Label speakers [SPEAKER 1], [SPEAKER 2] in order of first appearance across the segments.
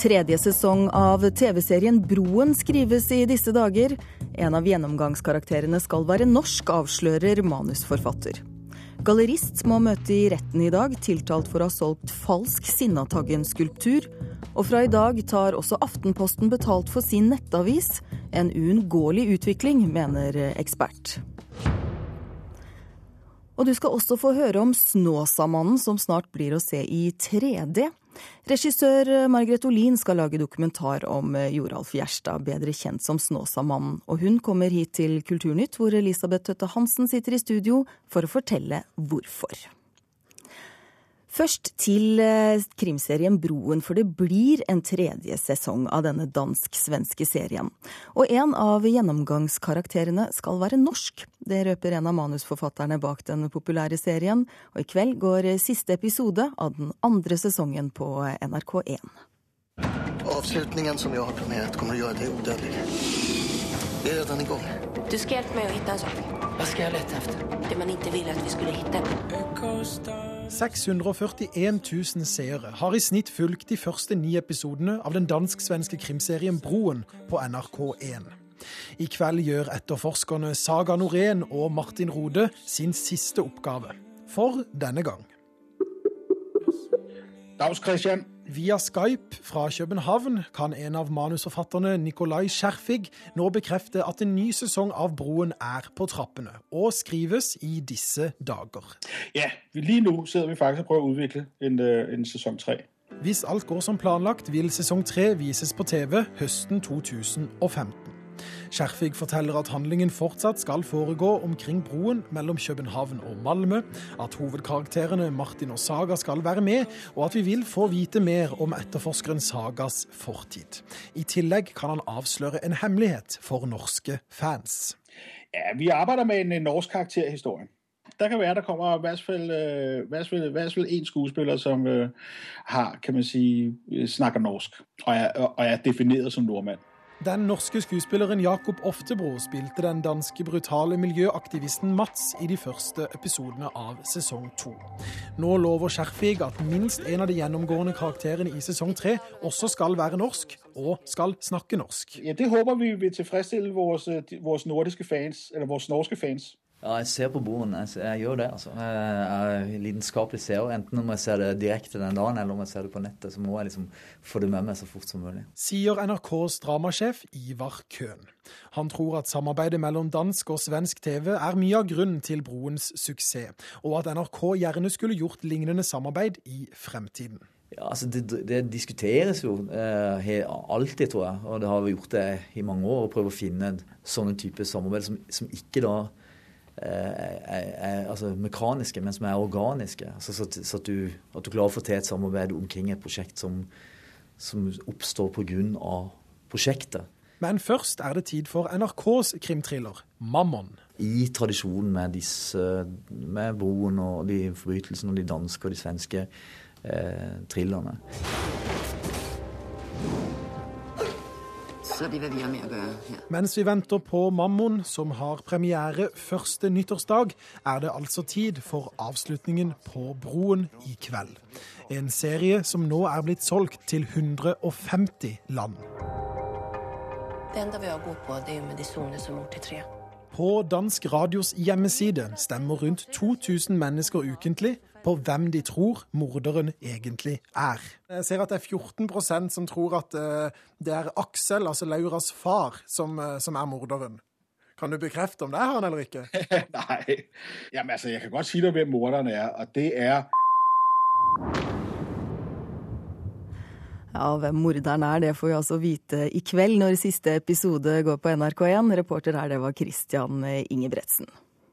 [SPEAKER 1] Tredje sesong av TV-serien Broen skrives i disse dager. En av gjennomgangskarakterene skal være norsk, avslører manusforfatter. Gallerist må møte i retten i dag, tiltalt for å ha solgt falsk Sinnataggen-skulptur. Og fra i dag tar også Aftenposten betalt for sin nettavis. En uunngåelig utvikling, mener ekspert. Og du skal også få høre om Snåsamannen, som snart blir å se i 3D. Regissør Margrethe Olin skal lage dokumentar om Joralf Gjerstad, bedre kjent som Snåsamannen. Og hun kommer hit til Kulturnytt, hvor Elisabeth Tøtte Hansen sitter i studio for å fortelle hvorfor. Først til krimserien Broen, for det blir en tredje sesong av denne dansk-svenske serien. Og en av gjennomgangskarakterene skal være norsk. Det røper en av manusforfatterne bak den populære serien. Og i kveld går siste episode av den andre sesongen på NRK1.
[SPEAKER 2] Avslutningen som jeg har planerat kommer å gjøre deg udødelig. Det er redan igång.
[SPEAKER 3] Du skal hjelpe meg å hitte en sak.
[SPEAKER 2] Hva skal jeg lete efter?
[SPEAKER 3] Det man ikke ville at vi skulle hitte.
[SPEAKER 4] 641 000 seere har i snitt fulgt de første 9 episodene av den dansk-svenske krimserien Broen på NRK1. I kveld gjør etterforskerne Saga Norén og Martin Rode sin siste oppgave. For denne gang.
[SPEAKER 5] Dags Christian.
[SPEAKER 4] Via Skype fra København kan en av manusforfatterne Nikolaj Skjerfig nå bekrefte at en ny sesong av Broen er på trappene, og skrives i disse dager.
[SPEAKER 5] Ja, lige nu sidder vi faktisk og prøver å utvikle en sesong 3.
[SPEAKER 4] Hvis alt går som planlagt, vil sesong 3 vises på TV høsten 2015. Skjerfig forteller at handlingen fortsatt skal foregå omkring broen mellom København og Malmö, at hovedkarakterene Martin og Saga skal være med, og at vi vil få vite mer om etterforskeren Sagas fortid. I tillegg kan han avsløre en hemmelighet for norske fans.
[SPEAKER 5] Ja, vi arbejder med en norsk karakterhistorie. Der kan være, der kommer i hvert fall en skuespiller, som har, kan man sige, snakker norsk, og er defineret som nordmand.
[SPEAKER 4] Den norske skuespilleren Jakob Oftebro spilte den danske brutale miljøaktivisten Mats i de første episodene av sesong 2. Nå lover Skjerfig at minst en av de gjennomgående karakterene i sesong 3 også skal være norsk og skal snakke norsk.
[SPEAKER 5] Ja, det håper vi vil tilfredsstille vores nordiske fans, eller vores norske fans.
[SPEAKER 6] Ja, jeg ser på Broen. Jeg gjør det, altså. Jeg er lidenskapelig seer, enten om jeg ser det direkte den dagen, eller om jeg ser det på nettet, så må jeg liksom få det med meg så fort som mulig.
[SPEAKER 4] Sier NRKs dramasjef Ivar Køhn. Han tror at samarbeidet mellom dansk og svensk TV er mye av grunnen til Broens suksess, og at NRK gjerne skulle gjort lignende samarbeid i fremtiden.
[SPEAKER 6] Ja, altså det diskuteres jo alltid, tror jeg, og det har vi gjort det i mange år, å prøve å finne sånne type samarbeid som ikke da altså mekaniske, men som er organiske, altså så at du klarer å få til et samarbeid omkring et prosjekt som oppstår på grunn av prosjektet.
[SPEAKER 4] Men først er det tid for NRKs krimthriller, Mammon.
[SPEAKER 6] I tradisjonen med Broen og de forbrytelsene og de danske og de svenske thrillerne.
[SPEAKER 3] Så det vil vi ha med å gjøre. Ja.
[SPEAKER 4] Mens vi venter på Mammon, som har premiere første nyttårsdag, er det altså tid for avslutningen på Broen i kveld. En serie som nå er blitt solgt til 150 land.
[SPEAKER 3] Det enda vi har gått på, det er jo med de soner som mor til 3.
[SPEAKER 4] På dansk radios hjemmeside stemmer rundt 2000 mennesker ukentlig på hvem de tror morderen egentlig er. Jeg ser at det er 14% som tror at det er Aksel, altså Lauras far, som er morderen. Kan du bekrefte om det er han eller ikke?
[SPEAKER 5] Nej, jamen altså, jeg kan godt sige dig, hvem morderen er, og det er...
[SPEAKER 1] Ja, hvem morderen er, det får vi altså vite i kveld når siste episode går på NRK1. Reporter her, det var Christian Ingebretsen.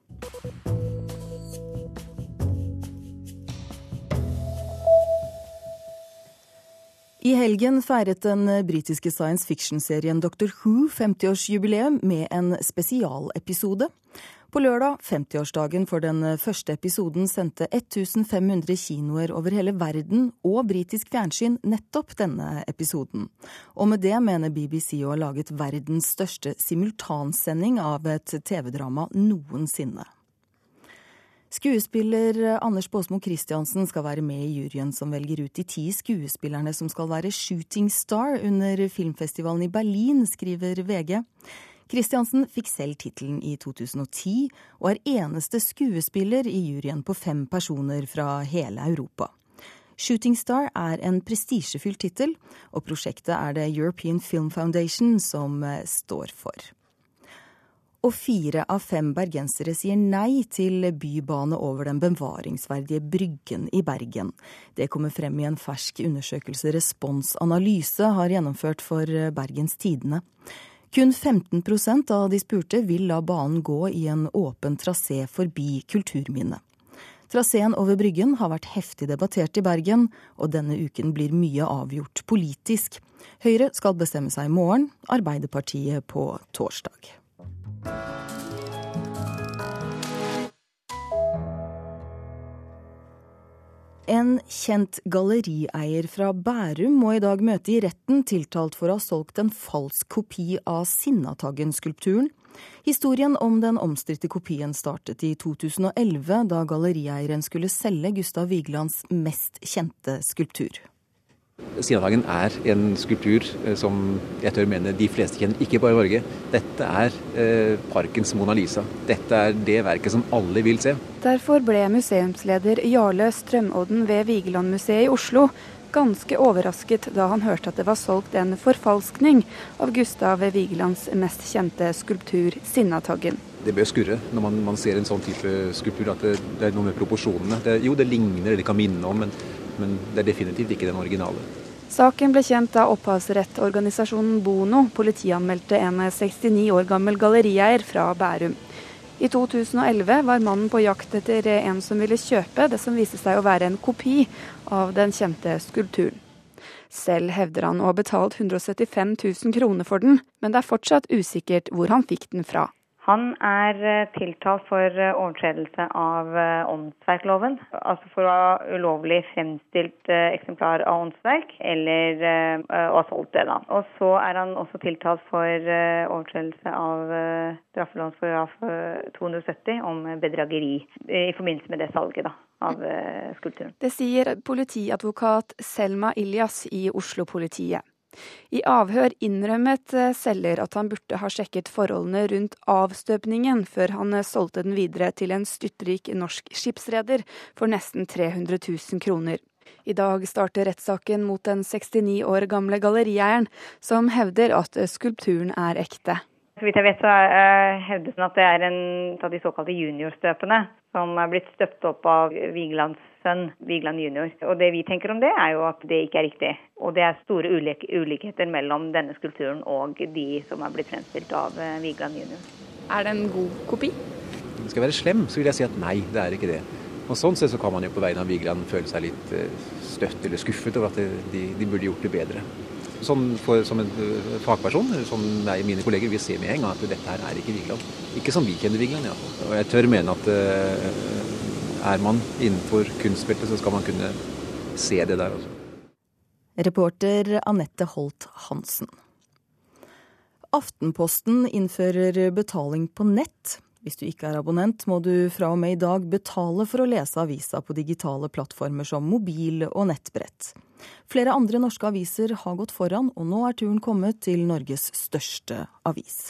[SPEAKER 1] I helgen feiret den britiske science fiction-serien Doctor Who 50-årsjubileum med en spesialepisode. På lørdag, 50-årsdagen for den første episoden, sendte 1500 kinoer over hele verden og britisk fjernsyn nettopp denne episoden. Og med det mener BBC å ha laget verdens største simultansending av et TV-drama noensinne. Skuespiller Anders Båsmo Christiansen skal være med i juryen som velger ut de 10 skuespillerne som skal være shooting star under filmfestivalen i Berlin, skriver VG. Christiansen fikk selv titelen i 2010, og er eneste skuespiller i juryen på 5 personer fra hele Europa. Shooting Star er en prestisjefylt titel, og prosjektet er det European Film Foundation som står for. Og 4 av 5 bergensere sier nei til bybane over den bevaringsverdige Bryggen i Bergen. Det kommer frem i en fersk undersøkelse Respons Analyse har gjennomført for Bergens Tidende. Kun 15% av de spurte vil la banen gå i en åpen trasé forbi kulturminne. Traseen over Bryggen har vært heftig debattert i Bergen, og denne uken blir mye avgjort politisk. Høyre skal bestemme seg i morgen, Arbeiderpartiet på torsdag. En kjent gallerieier fra Bærum må i dag møte i retten tiltalt for å ha solgt en falsk kopi av Sinnataggen-skulpturen. Historien om den omstridte kopien startet i 2011, da gallerieieren skulle selge Gustav Vigelands mest kjente skulptur.
[SPEAKER 7] Sinnataggen er en skulptur som jeg tør mene de fleste kjenner, ikke bare i Norge. Dette er parkens Mona Lisa. Dette er det verket som alle vil se.
[SPEAKER 8] Derfor ble museumsleder Jarle Strømodden ved Vigelandmuseet i Oslo ganske overrasket da han hørte at det var solgt en forfalskning av Gustav Vigelands mest kjente skulptur, Sinnataggen.
[SPEAKER 7] Det bør skurre når man ser en sånn type skulptur, at det er noe med proporsjonene. Det ligner, det kan minne om, men det er definitivt ikke den originale.
[SPEAKER 8] Saken ble kjent da opphavsrettorganisasjonen Bono politianmeldte en 69 år gammel gallerieier fra Bærum. I 2011 var mannen på jakt etter en som ville kjøpe det som viste seg å være en kopi av den kjente skulpturen. Selv hevder han å ha betalt 175 000 kroner for den, men det er fortsatt usikkert hvor han fikk den fra.
[SPEAKER 9] Han er tiltalt for overtredelse av åndsverkloven, altså for å ha ulovlig fremstilt eksemplar av åndsverk, eller å ha solgt det da. Og så er han også tiltalt for overtredelse av straffelovens paragraf 270 om bedrageri, i forbindelse med det salget da, av skulpturen.
[SPEAKER 8] Det sier politiadvokat Selma Ilyas i Oslo-politiet. I avhør innrømmet selger at han burde ha sjekket forholdene rundt avstøpningen før han solgte den videre til en styrtrik norsk skipsreder for nesten 300 000 kroner. I dag starter rettssaken mot den 69 år gamle gallerieieren, som hevder at skulpturen er ekte.
[SPEAKER 9] Så vidt jeg vet så hevdes den at det er en av de såkalte juniorstøpene som er blitt støpt opp av Vigelands sønn, Vigeland junior. Og det vi tenker om det er jo at det ikke er riktig. Og det er store ulikheter mellom denne skulpturen og de som er blitt fremstilt av Vigeland junior.
[SPEAKER 8] Er det en god kopi?
[SPEAKER 7] Skal jeg være slem, så vil jeg si at nei, det er ikke det. Og sånn sett så kan man jo på vegne av Vigeland føle seg litt støtt eller skuffet over at de burde gjort det bedre. Som en fagperson, som mine kolleger, vil se med en gang at dette her er ikke Vigeland. Ikke som vi kjenner Vigeland, i hvert fall. Og jeg tør mene at er man innenfor kunstfeltet, så skal man kunne se det der også.
[SPEAKER 1] Reporter Annette Holt Hansen. Aftenposten innfører betaling på nett. Hvis du ikke er abonnent, må du fra og med i dag betale for å lese avisa på digitale plattformer som mobil og nettbrett. Flere andre norske aviser har gått foran, og nå er turen kommet til Norges største avis.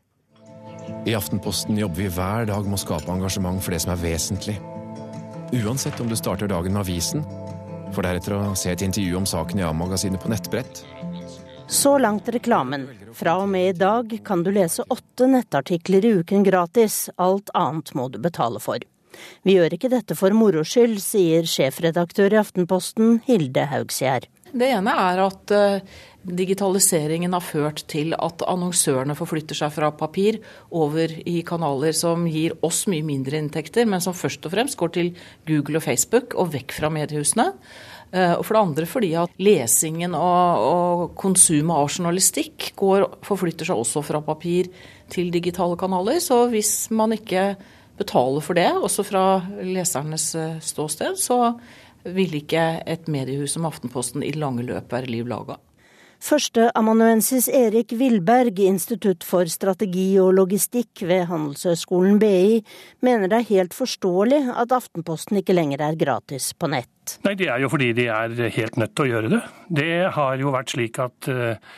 [SPEAKER 10] I Aftenposten jobber vi hver dag med å skape engasjement for det som er vesentlig. Uansett om du starter dagen med avisen, for deretter å se et intervju om saken i A-magasinet på nettbrett.
[SPEAKER 11] Så langt reklamen. Fra og med i dag kan du lese 8 nettartikler i uken gratis. Alt annet må du betale for. Vi gjør ikke dette for moro skyld, sier sjefredaktør i Aftenposten, Hilde Haugsgjerd.
[SPEAKER 12] Det ene er at digitaliseringen har ført til at annonsørene forflytter seg fra papir over i kanaler som gir oss mye mindre inntekter, men som først og fremst går til Google og Facebook og vekk fra mediehusene. Og for det andre fordi at lesingen og konsumet av journalistikk forflytter seg også fra papir til digitale kanaler. Så hvis man ikke betaler for det, også fra lesernes ståsted, så vil ikke et mediehus som Aftenposten i lange løp være liv laga.
[SPEAKER 11] Førsteamanuensis Erik Vilberg, Institutt for strategi og logistikk ved Handelshøyskolen BI, mener det er helt forståelig at Aftenposten ikke lenger er gratis på nett.
[SPEAKER 13] Nei, det er jo fordi de er helt nødt til å gjøre det. Det har jo vært slik at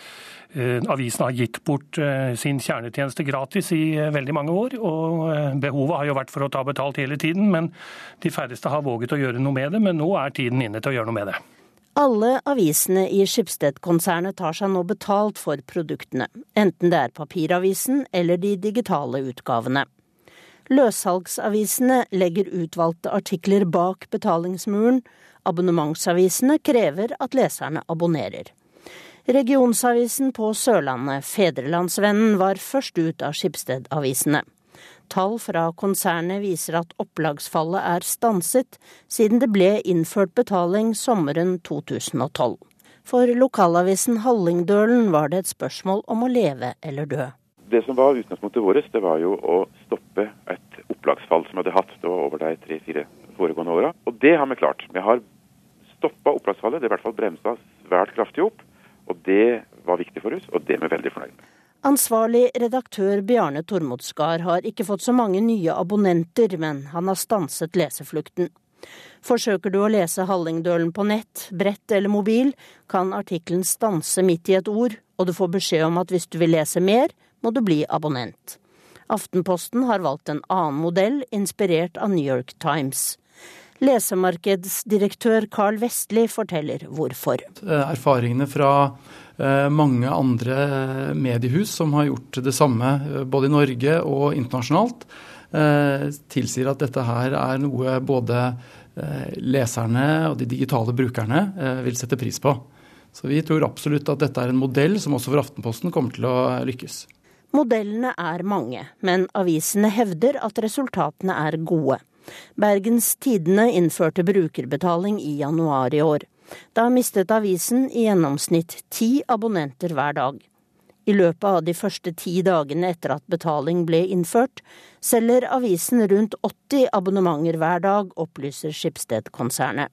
[SPEAKER 13] avisen har gitt bort sin kjernetjeneste gratis i veldig mange år, og behovet har jo vært for å ta betalt hele tiden, men de færreste har våget å gjøre noe med det, men nå er tiden inne til å gjøre noe med det.
[SPEAKER 11] Alle avisene i Schibsted-konsernet tar seg nå betalt for produktene, enten det er papiravisen eller de digitale utgavene. Løssalgsavisene legger utvalgte artikler bak betalingsmuren, abonnementsavisene krever at leserne abonnerer. Regionsavisen på Sørlandet, Fedrelandsvennen, var først ut av Schibsted-avisene. Tall fra konsernet viser at opplagsfallet er stanset siden det ble innført betaling sommeren 2012. For lokalavisen Hallingdølen var det et spørsmål om å leve eller dø.
[SPEAKER 14] Det som var utgangspunktet vårt, det var jo å stoppe et opplagsfall som vi hadde hatt over de 3-4 foregående åra. Og det har vi klart. Vi har stoppet opplagsfallet, det er i hvert fall bremset svært kraftig opp. Og det var viktig for oss, og det er vi veldig fornøyd med.
[SPEAKER 11] Ansvarlig redaktør Bjarne Tormodsgard har ikke fått så mange nye abonnenter, men han har stanset leseflukten. Forsøker du å lese Hallingdølen på nett, brett eller mobil, kan artikkelen stanse midt i et ord, og du får beskjed om at hvis du vil lese mer, må du bli abonnent. Aftenposten har valgt en annen modell, inspirert av New York Times. Lesemarkedsdirektør Carl Vestli forteller hvorfor.
[SPEAKER 15] Erfaringene fra mange andre mediehus som har gjort det samme både i Norge og internasjonalt, tilsier at dette her er noe både leserne og de digitale brukerne vil sette pris på. Så vi tror absolutt at dette er en modell som også for Aftenposten kommer til å lykkes.
[SPEAKER 11] Modellene er mange, men avisene hevder at resultatene er gode. Bergens Tidende innførte brukerbetaling i januar i år. Da mistet avisen i gjennomsnitt 10 abonnenter hver dag. I løpet av de første 10 dagene etter at betaling ble innført, selger avisen rundt 80 abonnementer hver dag, opplyser Schibsted-konsernet.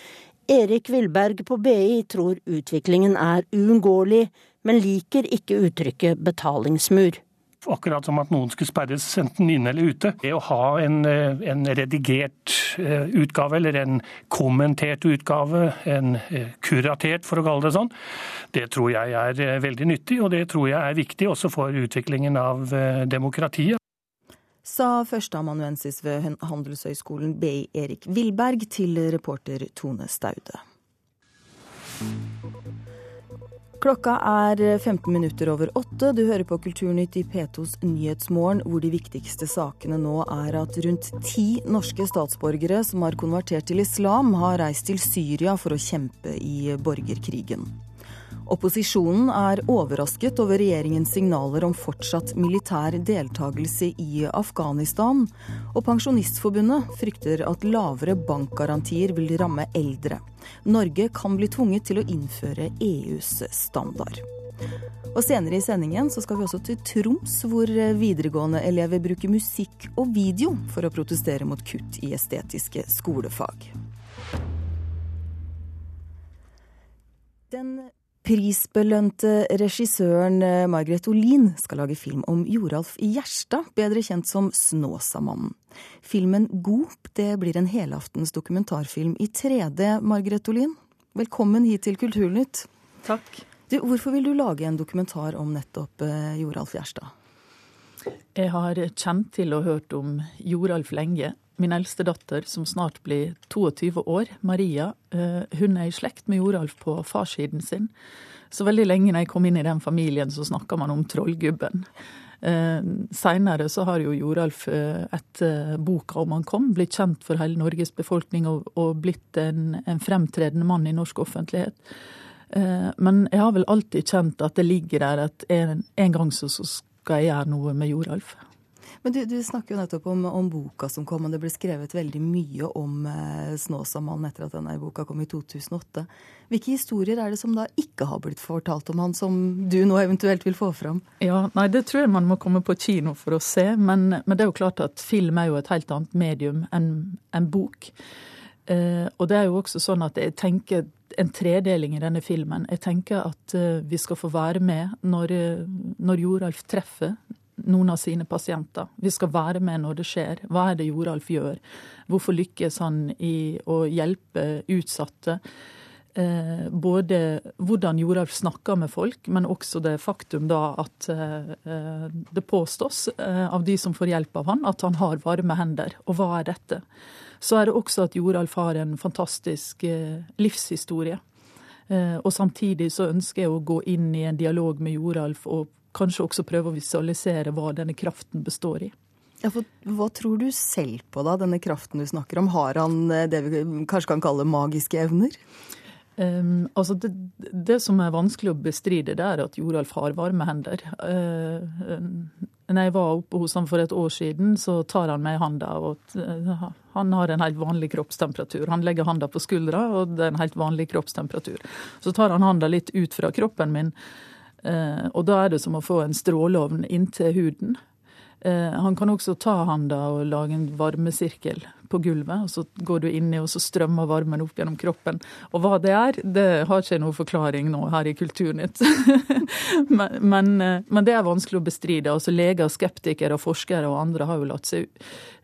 [SPEAKER 11] Erik Vilberg på BI tror utviklingen er uunngåelig, men liker ikke uttrykket betalingsmur.
[SPEAKER 13] Akkurat som at noen skulle sperres enten inne eller ute. Det å ha en redigert utgave, eller en kommentert utgave, en kuratert for å kalle det sånn, det tror jeg er veldig nyttig, og det tror jeg er viktig også for utviklingen av demokratiet.
[SPEAKER 1] Sa førsteamanuensis ved Handelshøyskolen BI Erik Vilberg til reporter Tone Staude. Klokka er 15 minutter over 8. Du hører på Kulturnytt i P2s Nyhetsmorgen, hvor de viktigste sakene nå er at rundt 10 norske statsborgere som har konvertert til islam, har reist til Syria for å kjempe i borgerkrigen. Opposisjonen er overrasket over regjeringens signaler om fortsatt militær deltagelse i Afghanistan, og Pensjonistforbundet frykter at lavere bankgarantier vil ramme eldre. Norge kan bli tvunget til å innføre EUs standard. Og senere i sendingen så skal vi også til Troms, hvor videregående elever bruker musikk og video for å protestere mot kutt i estetiske skolefag. Den prisbelønte regissøren Margret Olin skal lage film om Joralf Gjerstad, bedre kjent som Snåsamannen. Filmen Gop, det blir en helaftens dokumentarfilm i 3D, Margret Olin. Velkommen hit til Kulturnytt.
[SPEAKER 16] Takk.
[SPEAKER 1] Hvorfor vil du lage en dokumentar om nettopp Joralf Gjerstad?
[SPEAKER 16] Jeg har kjent til og hørt om Joralf lenge. Min eldste datter, som snart blir 22 år, Maria, hun er i slekt med Joralf på farssiden sin. Så veldig lenge når jeg kom inn i den familien, så snakket man om trollgubben. Senere så har jo Joralf etter boka om han kom, blitt kjent for hele Norges befolkning og blitt en fremtredende mann i norsk offentlighet. Men jeg har vel alltid kjent at det ligger der at en gang så skal jeg gjøre noe med Joralf.
[SPEAKER 1] Men du snakker jo nettopp om boka som kom, og det ble skrevet veldig mye om Snåsamannen etter at denne boka kom i 2008. Hvilke historier er det som da ikke har blitt fortalt om han, som du nå eventuelt vil få fram?
[SPEAKER 16] Ja, nei, det tror jeg man må komme på kino for å se, men det er jo klart at film er jo et helt annet medium enn bok. Og det jo også sånn at jeg tenker en tredeling i denne filmen. Jeg tenker at vi skal få være med når Joralf treffer noen av sine pasienter. Vi skal være med når det skjer. Hva det Joralf gjør? Hvorfor lykkes han i å hjelpe utsatte? Både hvordan Joralf snakker med folk, men også det faktum da at det påstås av de som får hjelp av han, at han har varme hender. Og hva dette? Så det også at Joralf har en fantastisk livshistorie. Og samtidig så ønsker jeg å gå inn i en dialog med Joralf og kanskje også prøve å visualisere hva denne kraften består i.
[SPEAKER 1] Ja, for hva tror du selv på da, denne kraften du snakker om? Har han det vi kanskje kan kalle magiske evner?
[SPEAKER 16] Altså det som vanskelig å bestride, det at Joralf har varme hender. Når jeg var oppe hos han for et år siden, så tar han meg i handa, og han har en helt vanlig kroppstemperatur. Han legger handa på skuldra, og det en helt vanlig kroppstemperatur. Så tar han handa litt ut fra kroppen min, og da det som å få en stråleovn inntil huden. Han kan også ta handa og lage en varmesirkel på gulvet, og så går du inn i, og så strømmer varmen opp gjennom kroppen. Og hva det det har ikke noen forklaring nå her i Kulturnytt. men det vanskelig å bestride. Altså leger, skeptikere, forskere og andre har jo latt seg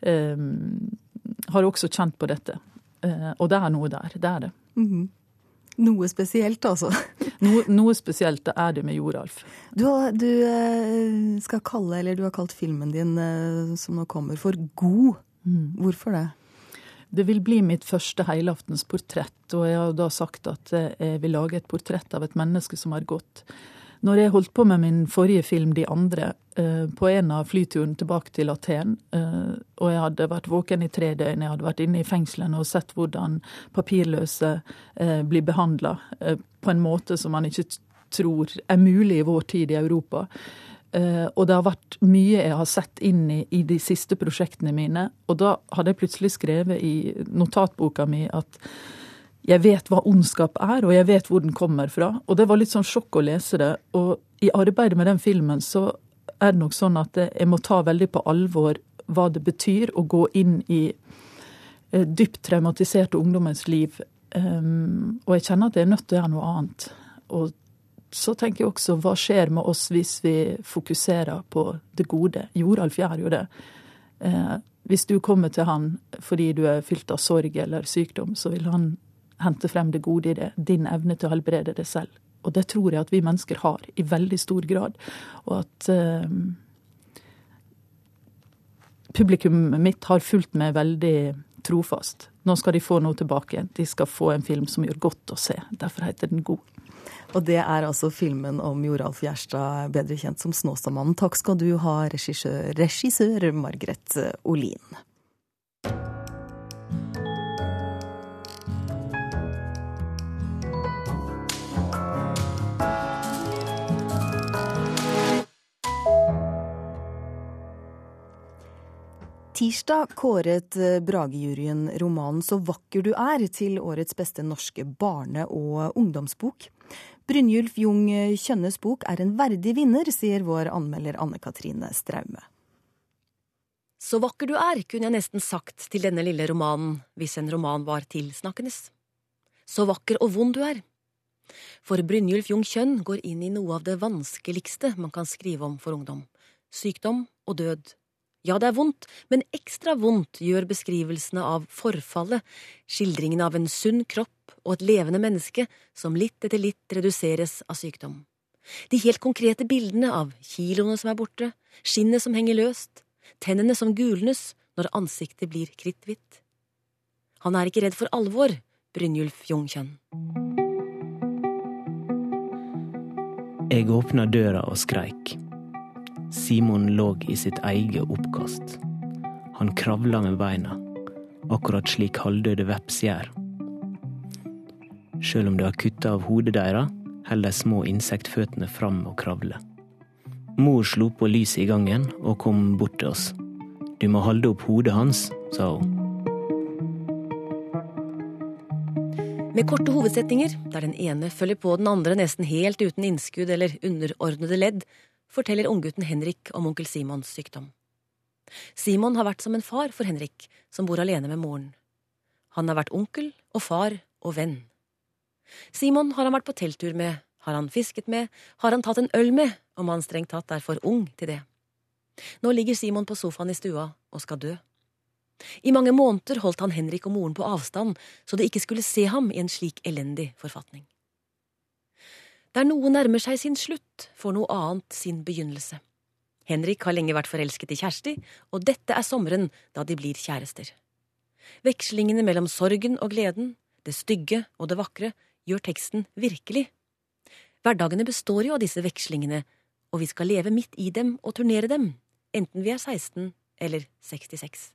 [SPEAKER 16] har også kjent på dette. Og det noe der, det det.
[SPEAKER 1] Mm-hmm. Noe spesielt, altså.
[SPEAKER 16] Noe spesielt det med Joralf.
[SPEAKER 1] Du skal kalle, eller du har kalt filmen din som nå kommer for God. Hvorfor det?
[SPEAKER 16] Det vil bli mitt første helaftens portrett, og jeg har da sagt at jeg vil lage et portrett av et menneske som har gått. Når jeg holdt på med min forrige film, De andre, på en av flyturen tilbake til Aten, og jeg hadde vært våken i 3 døgn, jeg hadde vært inne i fengslene og sett hvordan papirløse blir behandlet på en måte som man ikke tror mulig i vår tid i Europa. Og det har vært mye jeg har sett inn i de siste prosjektene mine, og da hadde jeg plutselig skrevet i notatboka mi at jeg vet hva ondskap og jeg vet hvor den kommer fra. Og det var litt sånn sjokk å lese det. Og i arbeidet med den filmen så det nok sånn at jeg må ta veldig på alvor hva det betyr å gå inn i dypt traumatiserte ungdommens liv. Og jeg kjenner at jeg nødt til å gjøre noe annet. Og så tenker jeg også, hva skjer med oss hvis vi fokuserer på det gode? Joralf gjør jo det. Hvis du kommer til han fordi du fylt av sorg eller sykdom, så vil han hente frem det gode i det, din evne til å helbrede det selv. Og det tror jeg at vi mennesker har i veldig stor grad. Og at publikum mitt har fulgt meg veldig trofast. Nå skal de få noe tilbake. De skal få en film som gjør godt å se. Derfor heter den God.
[SPEAKER 1] Og det altså filmen om Joralf Gjerstad, bedre kjent som Snåsamannen. Takk skal du ha, regissør Margret Olin. Tirsdag kåret Brage-juryen romanen Så vakker du til årets beste norske barne- og ungdomsbok. Brynjulf Jung Kjønnes bok en verdig vinner, sier vår anmelder Anne-Katrine Straume.
[SPEAKER 17] Så vakker du kunne jeg nesten sagt til denne lille romanen, hvis en roman var tilsnakkendes. Så vakker og vond du For Brynjulf Jung Kjønn går inn i noe av det vanskeligste man kan skrive om for ungdom. Sykdom og død. Ja, det vondt, men ekstra vondt gjør beskrivelsene av forfallet, skildringen av en sunn kropp og et levende menneske som litt etter litt reduseres av sykdom. De helt konkrete bildene av kiloene som borte, skinnet som henger løst, tennene som gulnes når ansiktet blir kritthvitt. Han ikke redd for alvor, Brynjulf Jung Kjønn.
[SPEAKER 18] Jeg åpna døra og skreik. Simon lå i sitt eget oppkast. Han kravla med beina, akkurat slik halvdøde veps gjør. Selv om det har kuttet av hodet deres, holder de små insektføttene fram og kravle. Mor slo på lyset i gangen og kom bort til oss. Du må holde opp hodet hans, sa hun.
[SPEAKER 17] Med korte hovedsetninger, der den ene følger på den andre nesten helt uten innskudd eller underordnede ledd, forteller unggutten Henrik om onkel Simons sykdom. Simon har vært som en far for Henrik, som bor alene med moren. Han har vært onkel og far og venn. Simon har han vært på telttur med, har han fisket med, har han tatt en øl med, om han strengt tatt er for ung til det. Nå ligger Simon på sofaen i stua og skal dø. I mange måneder holdt han Henrik og moren på avstand, så de ikke skulle se ham i en slik elendig forfatning. Der noe nærmer seg sin slutt, får noe annet sin begynnelse. Henrik har lenge vært forelsket i Kjersti, og dette er sommeren da de blir kjærester. Vekslingene mellom sorgen og gleden, det stygge og det vakre, gjør teksten virkelig. Hverdagene består jo av disse vekslingene, og vi skal leve midt i dem og turnere dem, enten vi er 16 eller 66.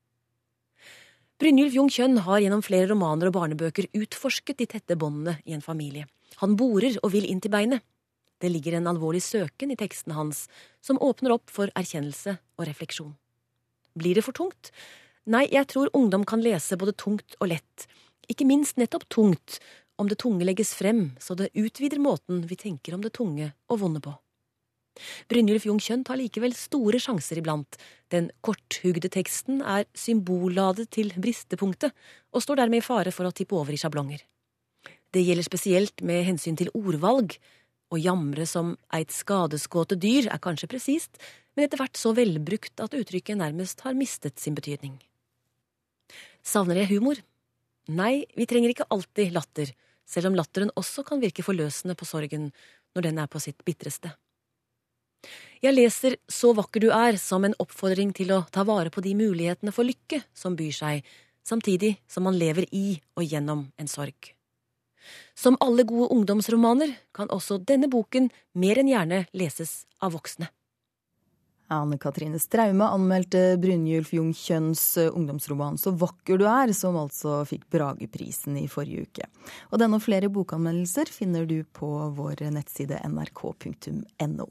[SPEAKER 17] Brynjulf Jung Kjønn har gjennom flere romaner og barnebøker utforsket de tette båndene i en familie. Han borer og vil inn til beinet. Det ligger en alvorlig søken i teksten hans, som åpner opp for erkjennelse og refleksjon. Blir det for tungt? Nei, jeg tror ungdom kan lese både tungt og lett. Ikke minst nettopp tungt, om det tunge legges frem, så det utvider måten vi tenker om det tunge og vonde på. Brynjulf Jung Kjønn tar likevel store sjanser iblant. Den korthugde teksten er symbolladet til bristepunktet, og står dermed i fare for å tippe over i sjablonger. Det gjelder spesielt med hensyn til ordvalg. Å jamre som eit skadeskåte dyr er kanskje presist, men etter hvert så velbrukt at uttrykket nærmest har mistet sin betydning. Savner jeg humor? Nei, vi trenger ikke alltid latter, selv om latteren også kan virke forløsende på sorgen når den er på sitt bitreste. Jeg leser Så vakker du er som en oppfordring til å ta vare på de mulighetene for lykke som byr seg, samtidig som man lever i og gjennom en sorg. Som alle gode ungdomsromaner kan også denne boken mer enn gjerne leses av voksne.
[SPEAKER 1] Anne-Katrine Straume anmeldte Brynjulf Jung Kjønns ungdomsroman Så vakker du er, som altså fikk Brageprisen i forrige uke. Og denne og flere bokanmeldelser finner du på vår nettside nrk.no.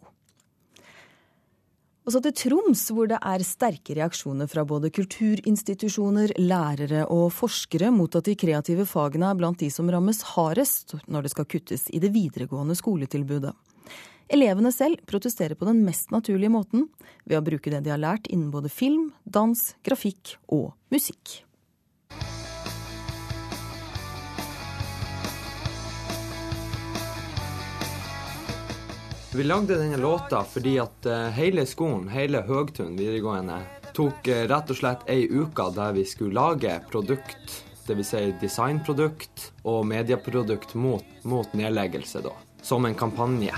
[SPEAKER 1] Og så til Troms, hvor det er sterke reaksjoner fra både kulturinstitusjoner, lærere og forskere mot at de kreative fagene er blant de som rammes hardest når det skal kuttes i det videregående skoletilbudet. Elevene selv protesterer på den mest naturlige måten, ved å bruke det de har lært innen både film, dans, grafikk og musikk.
[SPEAKER 19] Vi lagde denne låta fordi at hele skolen, hele Høgtun videregående, tok rett og slett ei uke der vi skulle lage produkt, det vil si designprodukt og medieprodukt mot nedleggelse da, som en kampanje.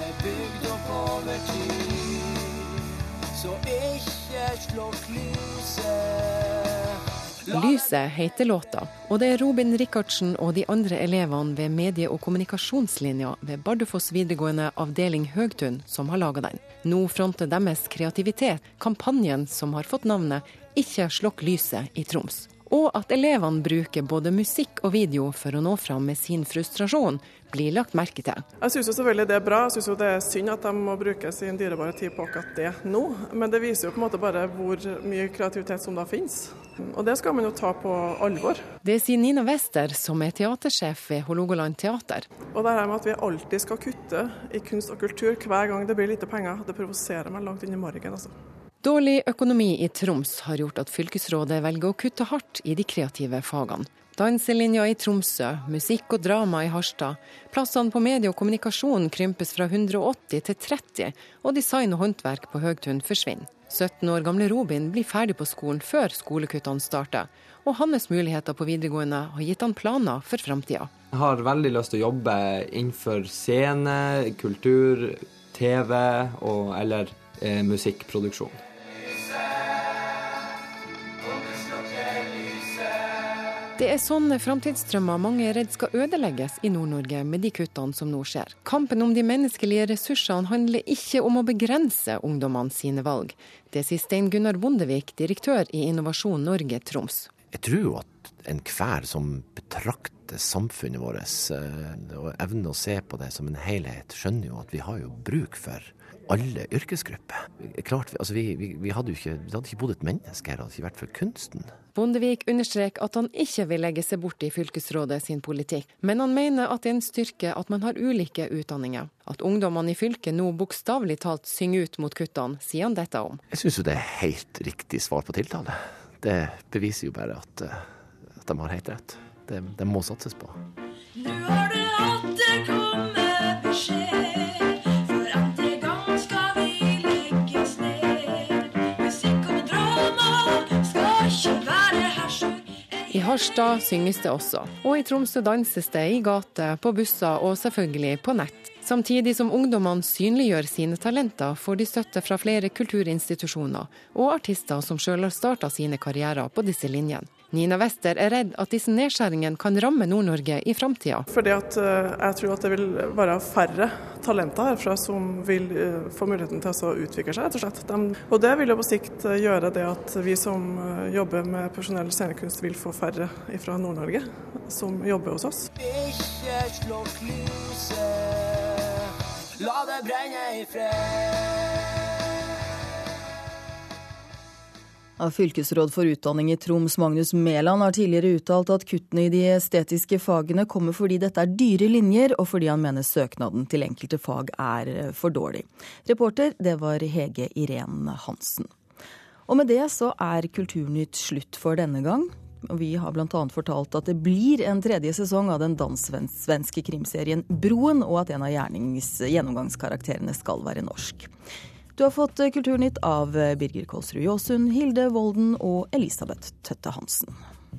[SPEAKER 20] Lyset heter låta, og det er Robin Rikardsen og de andre elevene ved medie- og kommunikasjonslinja ved Bardufoss videregående avdeling Høgtun som har laget den. Nå fronter deres kreativitet, kampanjen som har fått navnet Ikke slokk lyset i Troms. Og at elevene bruker både musikk og video for å nå fram med sin frustrasjon, blir lagt merke til.
[SPEAKER 21] Jeg synes jo selvfølgelig det er bra, jeg synes jo det er synd at de må bruke sin dyrebare tid på akkurat det nå, men det viser jo på en måte bare hvor mye kreativitet som da finnes. Og det skal man jo ta på alvor.
[SPEAKER 20] Det sier Nina Wester, som er teatersjef ved Hålogaland Teater.
[SPEAKER 21] Og det her med at vi alltid skal kutte i kunst og kultur hver gang det blir lite penger, det provoserer meg langt inn i margen, altså.
[SPEAKER 20] Dårlig økonomi i Troms har gjort at fylkesrådet velger å kutte hardt i de kreative fagene. Danselinja i Tromsø, musikk og drama i Harstad. Plassene på medie og kommunikasjon krympes fra 180 til 30, og design og håndverk på Høgtun forsvinner. 17 år gamle Robin blir ferdig på skolen før skolekuttene starter, og hans muligheter på videregående har gitt han planer for fremtiden.
[SPEAKER 19] Jeg har veldig lyst til å jobbe innenfor scene, kultur, TV eller musikkproduksjon.
[SPEAKER 20] Det er sånne framtidsdrømmer mange er redd skal ødelegges i Nord-Norge med de kuttene som nå skjer. Kampen om de menneskelige ressursene handler ikke om å begrense ungdommene sine valg. Det sier Stein Gunnar Bondevik, direktør i Innovasjon Norge Troms.
[SPEAKER 22] Jeg tror jo at enhver som betrakter samfunnet vårt og evner å se på det som en helhet, skjønner jo at vi har jo bruk for alle yrkesgrupper. Klart, altså vi hadde ikke bodd et menneske her, hadde ikke vært for kunsten.
[SPEAKER 20] Bondevik understreker at han ikke vil legge seg bort i fylkesrådet sin politikk, men han mener at det er en styrke at man har ulike utdanninger. At ungdommene i fylket nå bokstavelig talt synger ut mot kuttene, sier han dette om.
[SPEAKER 22] Jeg synes jo det er helt riktig svar på tiltale. Det beviser jo bare at at de har helt rett. Det må satses på.
[SPEAKER 2] Nå har det atter kommet beskjed, for at i gang skal vi legges ned. Musikk og drama skal ikke være her så.
[SPEAKER 20] I Harstad synges det også, og i Tromsø danses det i gate, på busser og selvfølgelig på nett. Samtidig som ungdommene synliggjør sine talenter, får de støtte fra flere kulturinstitusjoner og artister som selv har startet sine karrierer på disse linjene. Nina Wester er redd at disse nedskjæringene kan ramme Nord-Norge i fremtiden.
[SPEAKER 21] Fordi at jeg tror at det vil være færre talenter herfra som vil få muligheten til å utvikle seg, rett og slett. Og det vil jo på sikt gjøre det at vi som jobber med profesjonell scenekunst vil få færre fra Nord-Norge som jobber hos oss.
[SPEAKER 2] Ikke slå knuset, la det brenne i fred.
[SPEAKER 1] Fylkesråd for utdanning i Troms, Magnus Mæland, har tidligere uttalt at kuttene i de estetiske fagene kommer fordi dette er dyre linjer, og fordi han mener søknaden til enkelte fag er for dårlig. Reporter, det var Hege Irene Hansen. Og med det så er Kulturnytt slutt for denne gang. Og vi har blant annet fortalt at det blir en tredje sesong av den dansk-svenske krimserien Broen, og at en av gjennomgangskarakterene skal være norsk. Du har fått Kulturnytt av Birger Kolsrud Jåsund, Hilde Volden og Elisabeth Tøtte Hansen.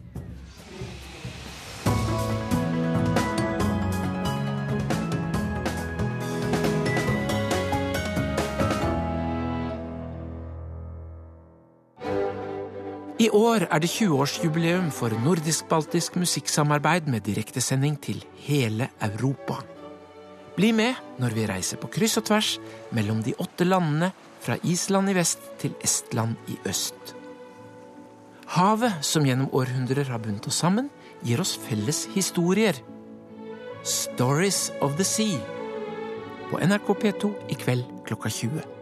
[SPEAKER 6] I år er det 20-årsjubileum for nordisk-baltisk musikksamarbeid med direktesending til hele Europa. Bli med når vi reiser på kryss og tvers mellom de 8 landene fra Island i vest til Estland i øst. Havet, som gjennom århundrer har bundet oss sammen, gir oss felles historier. Stories of the Sea. På NRK P2 i kveld klokka 20.